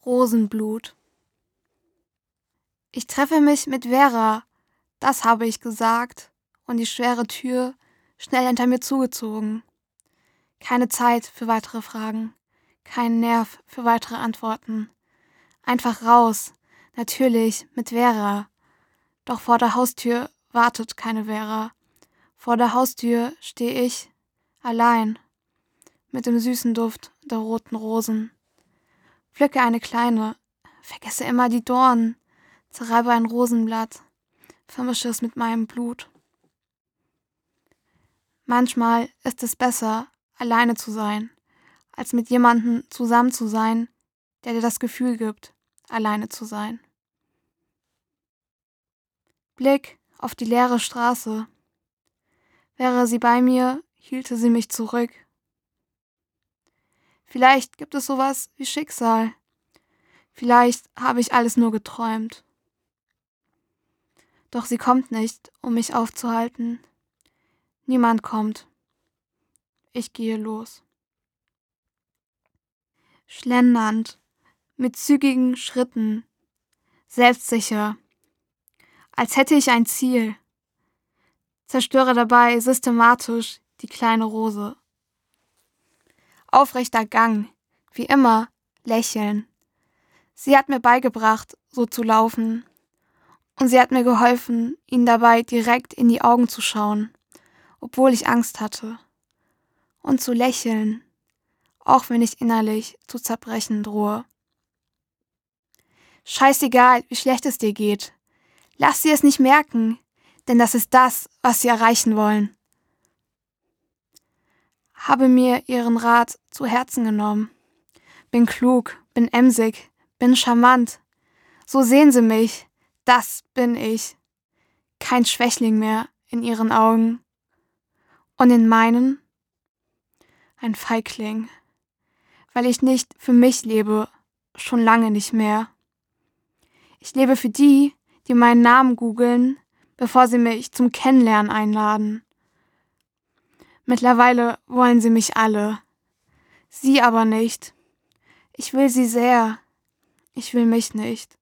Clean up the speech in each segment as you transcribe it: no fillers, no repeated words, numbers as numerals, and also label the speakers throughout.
Speaker 1: Rosenblut. Ich treffe mich mit Vera, das habe ich gesagt, und die schwere Tür schnell hinter mir zugezogen. Keine Zeit für weitere Fragen, kein Nerv für weitere Antworten. Einfach raus, natürlich mit Vera. Doch vor der Haustür wartet keine Vera. Vor der Haustür stehe ich, allein, mit dem süßen Duft der roten Rosen. Pflücke eine kleine, vergesse immer die Dornen, zerreibe ein Rosenblatt, vermische es mit meinem Blut. Manchmal ist es besser, alleine zu sein, als mit jemandem zusammen zu sein, der dir das Gefühl gibt, alleine zu sein. Blick auf die leere Straße. Wäre sie bei mir, hielte sie mich zurück. Vielleicht gibt es sowas wie Schicksal. Vielleicht habe ich alles nur geträumt. Doch sie kommt nicht, um mich aufzuhalten. Niemand kommt. Ich gehe los. Schlendernd, mit zügigen Schritten, selbstsicher, als hätte ich ein Ziel. Zerstöre dabei systematisch die kleine Rose. Aufrechter Gang, wie immer, lächeln. Sie hat mir beigebracht, so zu laufen. Und sie hat mir geholfen, ihnen dabei direkt in die Augen zu schauen, obwohl ich Angst hatte. Und zu lächeln, auch wenn ich innerlich zu zerbrechen drohe. Scheißegal, wie schlecht es dir geht. Lass sie es nicht merken, denn das ist das, was sie erreichen wollen. Habe mir ihren Rat zu Herzen genommen. Bin klug, bin emsig, bin charmant. So sehen sie mich, das bin ich. Kein Schwächling mehr in ihren Augen. Und in meinen? Ein Feigling. Weil ich nicht für mich lebe, schon lange nicht mehr. Ich lebe für die, die meinen Namen googeln, bevor sie mich zum Kennenlernen einladen. Mittlerweile wollen sie mich alle. Sie aber nicht. Ich will sie sehr. Ich will mich nicht.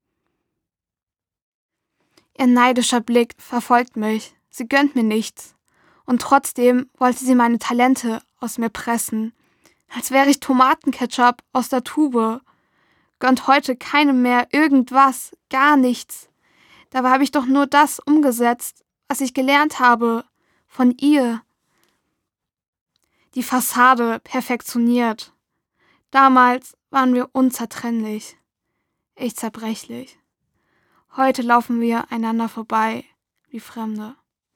Speaker 1: Ihr neidischer Blick verfolgt mich. Sie gönnt mir nichts. Und trotzdem wollte sie meine Talente aus mir pressen. Als wäre ich Tomatenketchup aus der Tube. Gönnt heute keinem mehr irgendwas, gar nichts. Dabei habe ich doch nur das umgesetzt, was ich gelernt habe. Von ihr. Die Fassade perfektioniert. Damals waren wir unzertrennlich. Ich zerbrechlich. Heute laufen wir einander vorbei, wie Fremde.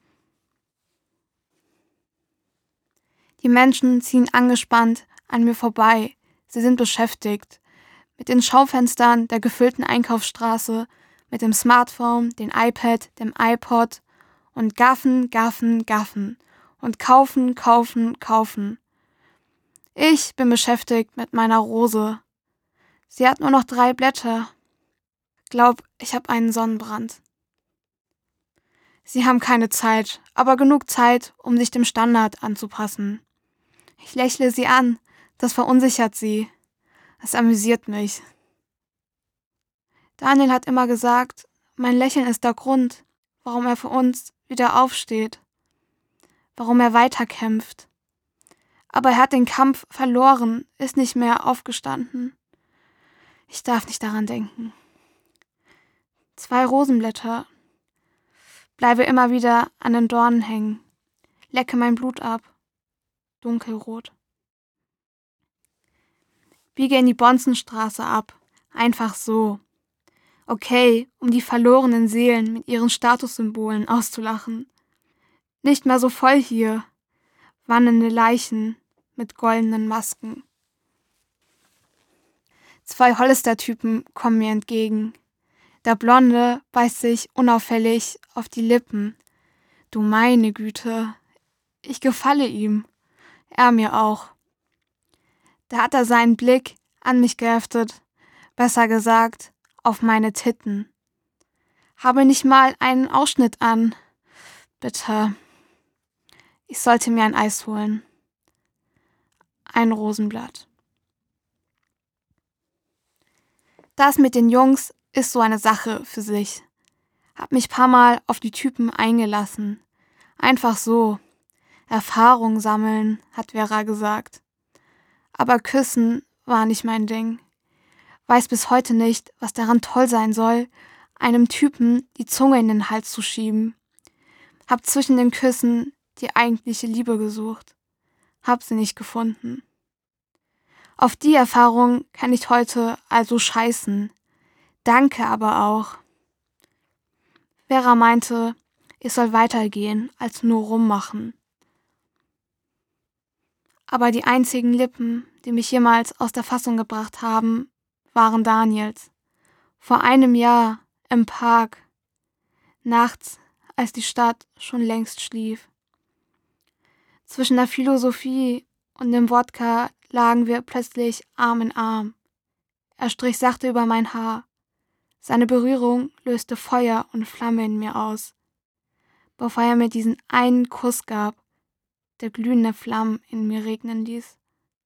Speaker 1: Die Menschen ziehen angespannt an mir vorbei. Sie sind beschäftigt. Mit den Schaufenstern der gefüllten Einkaufsstraße, mit dem Smartphone, dem iPad, dem iPod und gaffen, gaffen, gaffen und kaufen, kaufen, kaufen. Ich bin beschäftigt mit meiner Rose. Sie hat nur noch 3 Blätter. Glaub, ich habe einen Sonnenbrand. Sie haben keine Zeit, aber genug Zeit, um sich dem Standard anzupassen. Ich lächle sie an, das verunsichert sie. Es amüsiert mich. Daniel hat immer gesagt, mein Lächeln ist der Grund, warum er für uns wieder aufsteht, warum er weiterkämpft. Aber er hat den Kampf verloren, ist nicht mehr aufgestanden. Ich darf nicht daran denken. 2 Rosenblätter. Bleibe immer wieder an den Dornen hängen. Lecke mein Blut ab. Dunkelrot. Biege in die Bonzenstraße ab. Einfach so. Okay, um die verlorenen Seelen mit ihren Statussymbolen auszulachen. Nicht mehr so voll hier. Wandelnde Leichen mit goldenen Masken. 2 Hollister-Typen kommen mir entgegen. Der Blonde beißt sich unauffällig auf die Lippen. Du meine Güte, ich gefalle ihm. Er mir auch. Da hat er seinen Blick an mich geheftet, besser gesagt, auf meine Titten. Habe nicht mal einen Ausschnitt an. Bitte. Ich sollte mir ein Eis holen. Ein Rosenblatt. Das mit den Jungs ist so eine Sache für sich. Hab mich paar Mal auf die Typen eingelassen. Einfach so. Erfahrung sammeln, hat Vera gesagt. Aber küssen war nicht mein Ding. Weiß bis heute nicht, was daran toll sein soll, einem Typen die Zunge in den Hals zu schieben. Hab zwischen den Küssen die eigentliche Liebe gesucht. Hab sie nicht gefunden. Auf die Erfahrung kann ich heute also scheißen. Danke aber auch. Vera meinte, ich soll weitergehen, als nur rummachen. Aber die einzigen Lippen, die mich jemals aus der Fassung gebracht haben, waren Daniels. Vor einem Jahr im Park, nachts, als die Stadt schon längst schlief. Zwischen der Philosophie und dem Wodka lagen wir plötzlich Arm in Arm. Er strich sachte über mein Haar. Seine Berührung löste Feuer und Flamme in mir aus, bevor er mir diesen einen Kuss gab, der glühende Flammen in mir regnen ließ.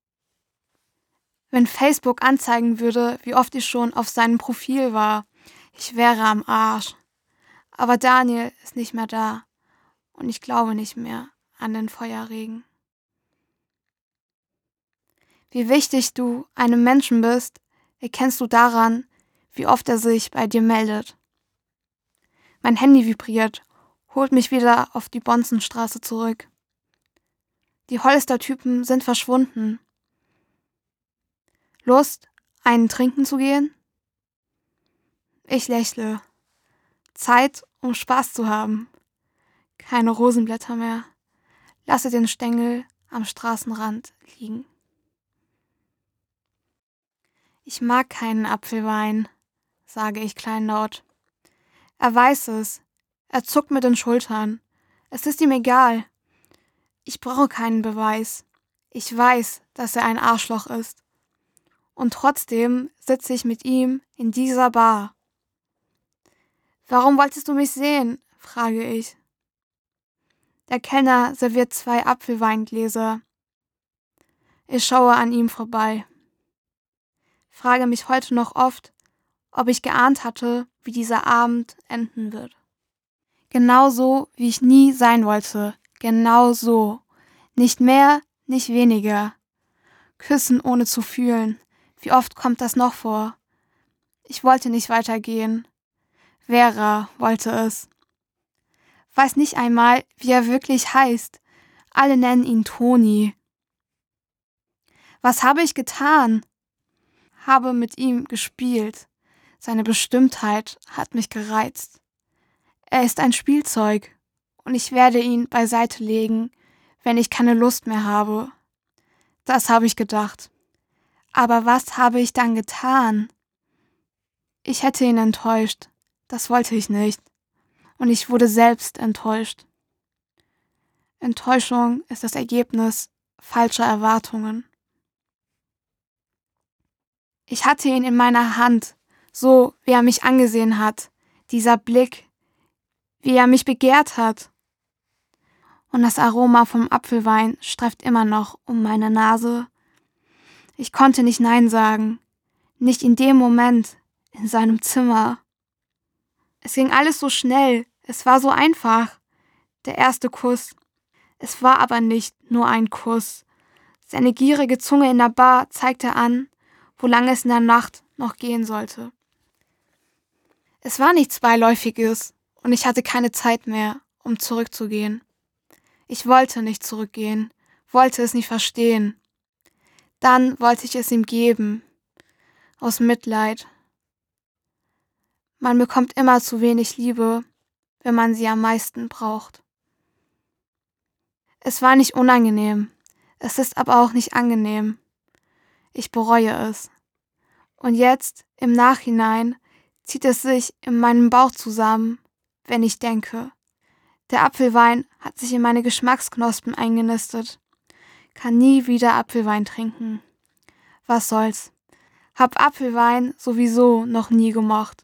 Speaker 1: Wenn Facebook anzeigen würde, wie oft ich schon auf seinem Profil war, ich wäre am Arsch. Aber Daniel ist nicht mehr da und ich glaube nicht mehr an den Feuerregen. Wie wichtig du einem Menschen bist, erkennst du daran, wie oft er sich bei dir meldet. Mein Handy vibriert, holt mich wieder auf die Bonzenstraße zurück. Die Hollister-Typen sind verschwunden. Lust, einen trinken zu gehen? Ich lächle. Zeit, um Spaß zu haben. Keine Rosenblätter mehr. Lasse den Stängel am Straßenrand liegen. Ich mag keinen Apfelwein, sage ich kleinlaut. Er weiß es. Er zuckt mit den Schultern. Es ist ihm egal. Ich brauche keinen Beweis. Ich weiß, dass er ein Arschloch ist. Und trotzdem sitze ich mit ihm in dieser Bar. Warum wolltest du mich sehen? Frage ich. Der Kellner serviert 2 Apfelweingläser. Ich schaue an ihm vorbei. Frage mich heute noch oft, ob ich geahnt hatte, wie dieser Abend enden wird. Genauso, wie ich nie sein wollte. Genau so. Nicht mehr, nicht weniger. Küssen ohne zu fühlen. Wie oft kommt das noch vor? Ich wollte nicht weitergehen. Vera wollte es. Weiß nicht einmal, wie er wirklich heißt. Alle nennen ihn Toni. Was habe ich getan? Habe mit ihm gespielt. Seine Bestimmtheit hat mich gereizt. Er ist ein Spielzeug und ich werde ihn beiseite legen, wenn ich keine Lust mehr habe. Das habe ich gedacht. Aber was habe ich dann getan? Ich hätte ihn enttäuscht. Das wollte ich nicht. Und ich wurde selbst enttäuscht. Enttäuschung ist das Ergebnis falscher Erwartungen. Ich hatte ihn in meiner Hand, so wie er mich angesehen hat, dieser Blick, wie er mich begehrt hat. Und das Aroma vom Apfelwein streift immer noch um meine Nase. Ich konnte nicht Nein sagen, nicht in dem Moment, in seinem Zimmer. Es ging alles so schnell, es war so einfach. Der erste Kuss. Es war aber nicht nur ein Kuss. Seine gierige Zunge in der Bar zeigte an, wo lange es in der Nacht noch gehen sollte. Es war nichts Beiläufiges und ich hatte keine Zeit mehr, um zurückzugehen. Ich wollte nicht zurückgehen, wollte es nicht verstehen. Dann wollte ich es ihm geben, aus Mitleid. Man bekommt immer zu wenig Liebe, wenn man sie am meisten braucht. Es war nicht unangenehm, es ist aber auch nicht angenehm. Ich bereue es. Und jetzt, im Nachhinein, zieht es sich in meinem Bauch zusammen, wenn ich denke. Der Apfelwein hat sich in meine Geschmacksknospen eingenistet. Kann nie wieder Apfelwein trinken. Was soll's? Hab Apfelwein sowieso noch nie gemocht.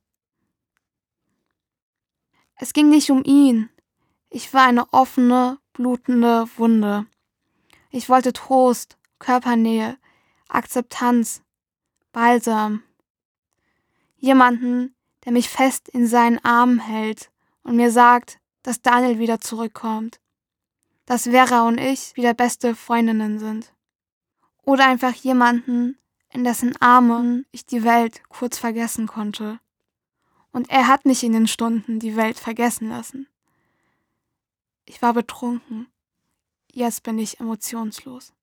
Speaker 1: Es ging nicht um ihn. Ich war eine offene, blutende Wunde. Ich wollte Trost, Körpernähe, Akzeptanz, Balsam. Jemanden, der mich fest in seinen Armen hält und mir sagt, dass Daniel wieder zurückkommt, dass Vera und ich wieder beste Freundinnen sind. Oder einfach jemanden, in dessen Armen ich die Welt kurz vergessen konnte. Und er hat mich in den Stunden die Welt vergessen lassen. Ich war betrunken. Jetzt bin ich emotionslos.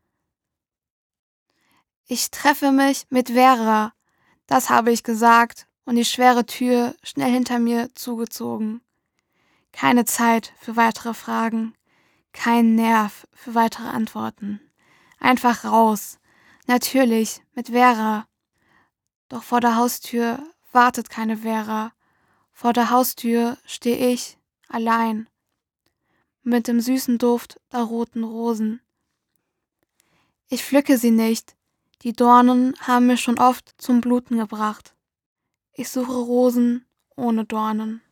Speaker 1: Ich treffe mich mit Vera, das habe ich gesagt und die schwere Tür schnell hinter mir zugezogen. Keine Zeit für weitere Fragen, kein Nerv für weitere Antworten. Einfach raus, natürlich mit Vera. Doch vor der Haustür wartet keine Vera. Vor der Haustür stehe ich, allein, mit dem süßen Duft der roten Rosen. Ich pflücke sie nicht, die Dornen haben mir schon oft zum Bluten gebracht. Ich suche Rosen ohne Dornen.